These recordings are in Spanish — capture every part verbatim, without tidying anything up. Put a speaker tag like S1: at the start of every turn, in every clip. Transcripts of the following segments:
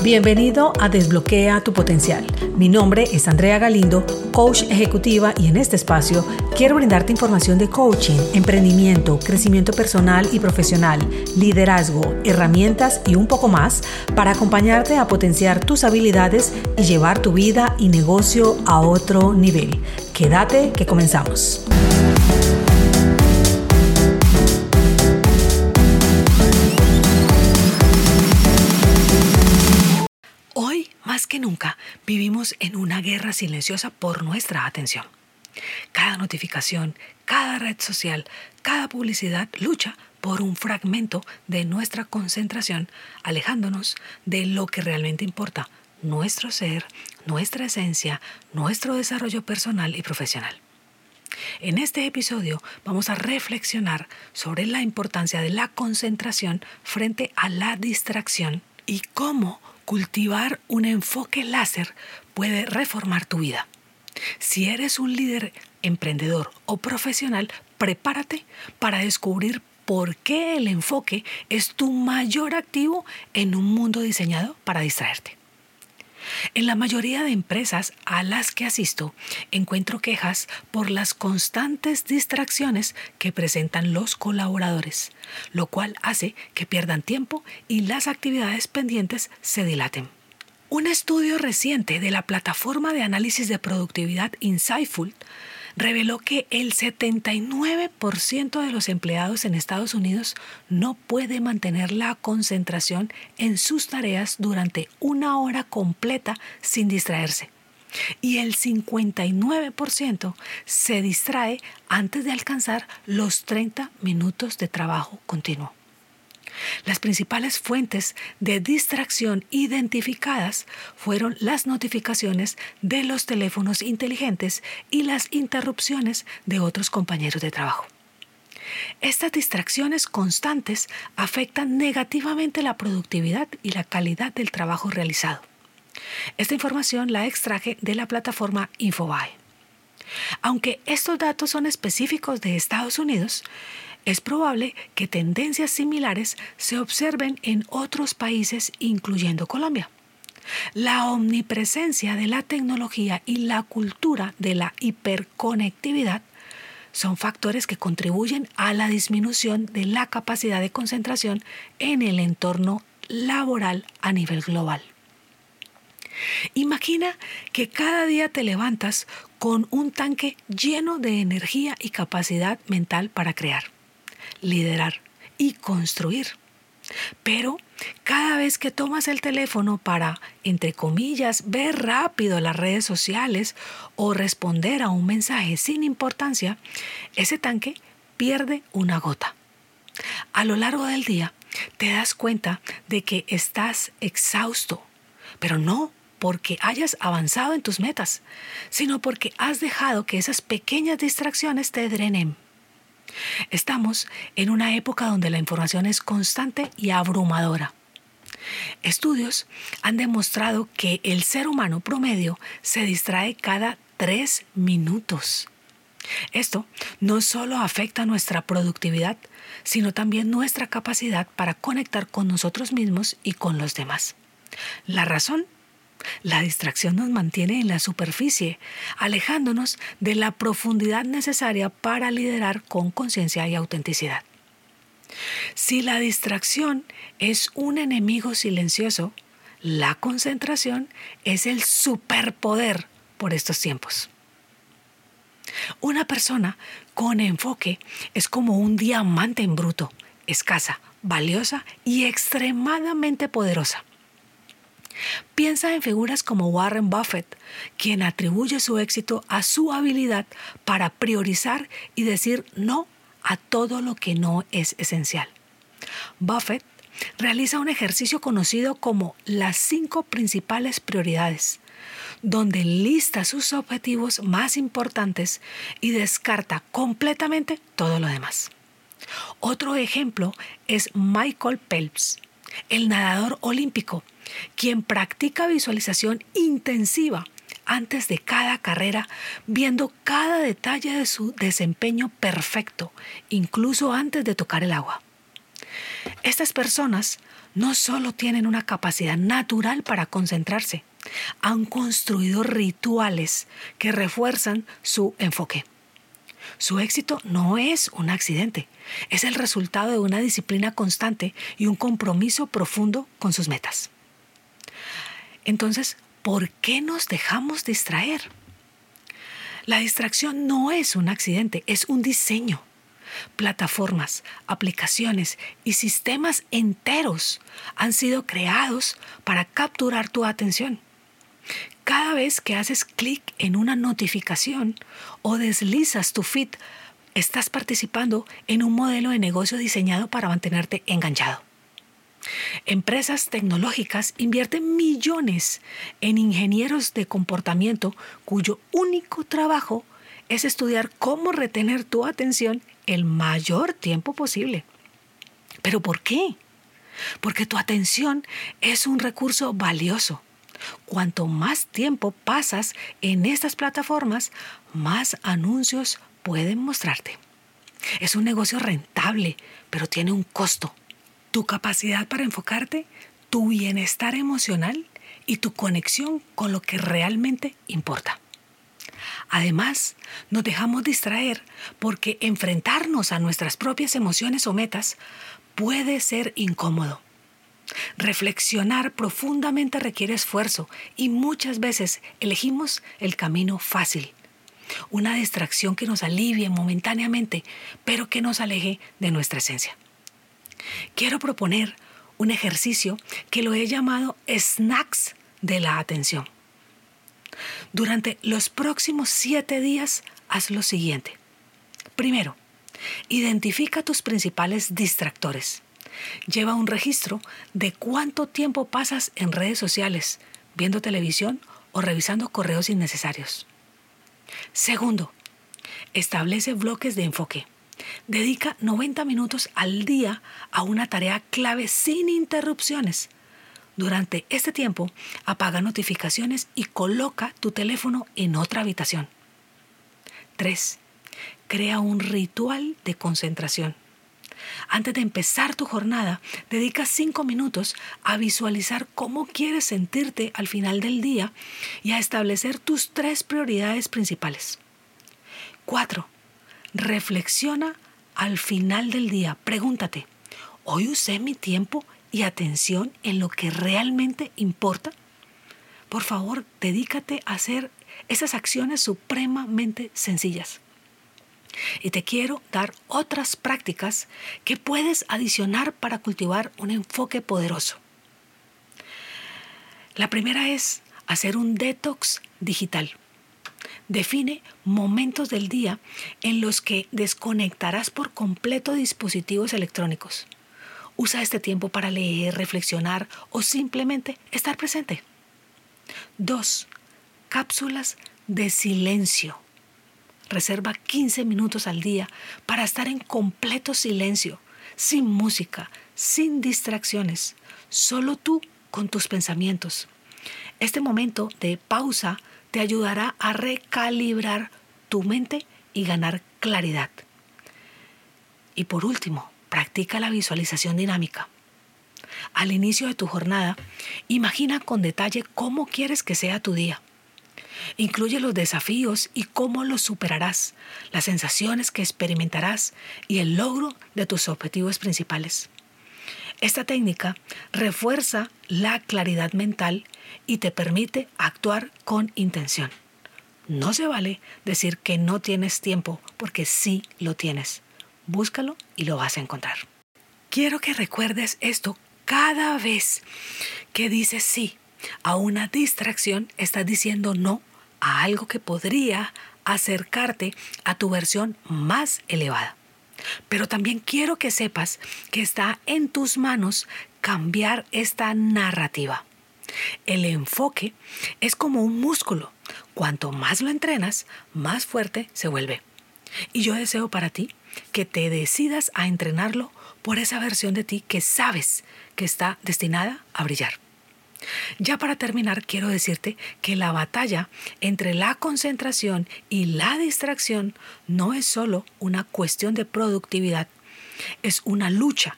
S1: Bienvenido a Desbloquea tu Potencial. Mi nombre es Andrea Galindo, coach ejecutiva, y en este espacio quiero brindarte información de coaching, emprendimiento, crecimiento personal y profesional, liderazgo, herramientas y un poco más para acompañarte a potenciar tus habilidades y llevar tu vida y negocio a otro nivel. Quédate que comenzamos. Hoy, más que nunca, vivimos en una guerra silenciosa por nuestra atención. Cada notificación, cada red social, cada publicidad lucha por un fragmento de nuestra concentración, alejándonos de lo que realmente importa: nuestro ser, nuestra esencia, nuestro desarrollo personal y profesional. En este episodio vamos a reflexionar sobre la importancia de la concentración frente a la distracción y cómo cultivar un enfoque láser puede reformar tu vida. Si eres un líder, emprendedor o profesional, prepárate para descubrir por qué el enfoque es tu mayor activo en un mundo diseñado para distraerte. En la mayoría de empresas a las que asisto, encuentro quejas por las constantes distracciones que presentan los colaboradores, lo cual hace que pierdan tiempo y las actividades pendientes se dilaten. Un estudio reciente de la plataforma de análisis de productividad Insightful reveló que el setenta y nueve por ciento de los empleados en Estados Unidos no puede mantener la concentración en sus tareas durante una hora completa sin distraerse. Y el cincuenta y nueve por ciento se distrae antes de alcanzar los treinta minutos de trabajo continuo. Las principales fuentes de distracción identificadas fueron las notificaciones de los teléfonos inteligentes y las interrupciones de otros compañeros de trabajo. Estas distracciones constantes afectan negativamente la productividad y la calidad del trabajo realizado. Esta información la extraje de la plataforma Infobae. Aunque estos datos son específicos de Estados Unidos, es probable que tendencias similares se observen en otros países, incluyendo Colombia. La omnipresencia de la tecnología y la cultura de la hiperconectividad son factores que contribuyen a la disminución de la capacidad de concentración en el entorno laboral a nivel global. Imagina que cada día te levantas con un tanque lleno de energía y capacidad mental para crear, liderar y construir. Pero cada vez que tomas el teléfono para, entre comillas, ver rápido las redes sociales o responder a un mensaje sin importancia, ese tanque pierde una gota. A lo largo del día te das cuenta de que estás exhausto, pero no porque hayas avanzado en tus metas, sino porque has dejado que esas pequeñas distracciones te drenen. Estamos en una época donde la información es constante y abrumadora. Estudios han demostrado que el ser humano promedio se distrae cada tres minutos. Esto no solo afecta nuestra productividad, sino también nuestra capacidad para conectar con nosotros mismos y con los demás. ¿La razón? La distracción nos mantiene en la superficie, alejándonos de la profundidad necesaria para liderar con conciencia y autenticidad. Si la distracción es un enemigo silencioso, la concentración es el superpoder por estos tiempos. Una persona con enfoque es como un diamante en bruto, escasa, valiosa y extremadamente poderosa. Piensa en figuras como Warren Buffett, quien atribuye su éxito a su habilidad para priorizar y decir no a todo lo que no es esencial. Buffett realiza un ejercicio conocido como las cinco principales prioridades, donde lista sus objetivos más importantes y descarta completamente todo lo demás. Otro ejemplo es Michael Phelps, el nadador olímpico, quien practica visualización intensiva antes de cada carrera, viendo cada detalle de su desempeño perfecto, incluso antes de tocar el agua. Estas personas no solo tienen una capacidad natural para concentrarse, han construido rituales que refuerzan su enfoque. Su éxito no es un accidente, es el resultado de una disciplina constante y un compromiso profundo con sus metas. Entonces, ¿por qué nos dejamos distraer? La distracción no es un accidente, es un diseño. Plataformas, aplicaciones y sistemas enteros han sido creados para capturar tu atención. Cada vez que haces clic en una notificación o deslizas tu feed, estás participando en un modelo de negocio diseñado para mantenerte enganchado. Empresas tecnológicas invierten millones en ingenieros de comportamiento cuyo único trabajo es estudiar cómo retener tu atención el mayor tiempo posible. ¿Pero por qué? Porque tu atención es un recurso valioso. Cuanto más tiempo pasas en estas plataformas, más anuncios pueden mostrarte. Es un negocio rentable, pero tiene un costo. Tu capacidad para enfocarte, tu bienestar emocional y tu conexión con lo que realmente importa. Además, nos dejamos distraer porque enfrentarnos a nuestras propias emociones o metas puede ser incómodo. Reflexionar profundamente requiere esfuerzo y muchas veces elegimos el camino fácil. Una distracción que nos alivie momentáneamente, pero que nos aleje de nuestra esencia. Quiero proponer un ejercicio que lo he llamado snacks de la atención. Durante los próximos siete días, haz lo siguiente. Primero, identifica tus principales distractores. Lleva un registro de cuánto tiempo pasas en redes sociales, viendo televisión o revisando correos innecesarios. Segundo, establece bloques de enfoque. Dedica noventa minutos al día a una tarea clave sin interrupciones. Durante este tiempo, apaga notificaciones y coloca tu teléfono en otra habitación. tres. Crea un ritual de concentración. Antes de empezar tu jornada, dedica cinco minutos a visualizar cómo quieres sentirte al final del día y a establecer tus tres prioridades principales. cuatro. Reflexiona al final del día. Pregúntate, ¿hoy usé mi tiempo y atención en lo que realmente importa? Por favor, dedícate a hacer esas acciones supremamente sencillas. Y te quiero dar otras prácticas que puedes adicionar para cultivar un enfoque poderoso. La primera es hacer un detox digital. Define momentos del día en los que desconectarás por completo dispositivos electrónicos. Usa este tiempo para leer, reflexionar o simplemente estar presente. dos. Cápsulas de silencio. Reserva quince minutos al día para estar en completo silencio, sin música, sin distracciones, solo tú con tus pensamientos. Este momento de pausa te ayudará a recalibrar tu mente y ganar claridad. Y por último, practica la visualización dinámica. Al inicio de tu jornada, imagina con detalle cómo quieres que sea tu día. Incluye los desafíos y cómo los superarás, las sensaciones que experimentarás y el logro de tus objetivos principales. Esta técnica refuerza la claridad mental y te permite actuar con intención. No se vale decir que no tienes tiempo porque sí lo tienes. Búscalo y lo vas a encontrar. Quiero que recuerdes esto cada vez que dices sí a una distracción, estás diciendo no a algo que podría acercarte a tu versión más elevada. Pero también quiero que sepas que está en tus manos cambiar esta narrativa. El enfoque es como un músculo. Cuanto más lo entrenas, más fuerte se vuelve. Y yo deseo para ti que te decidas a entrenarlo por esa versión de ti que sabes que está destinada a brillar. Ya para terminar, quiero decirte que la batalla entre la concentración y la distracción no es solo una cuestión de productividad, es una lucha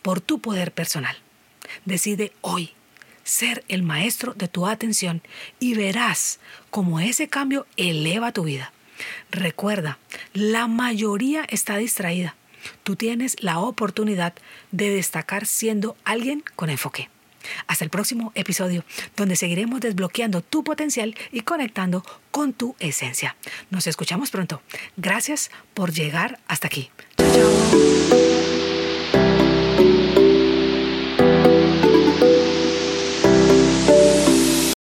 S1: por tu poder personal. Decide hoy ser el maestro de tu atención y verás cómo ese cambio eleva tu vida. Recuerda, la mayoría está distraída. Tú tienes la oportunidad de destacar siendo alguien con enfoque. Hasta el próximo episodio, donde seguiremos desbloqueando tu potencial y conectando con tu esencia. Nos escuchamos pronto. Gracias por llegar hasta aquí. Chao, chao.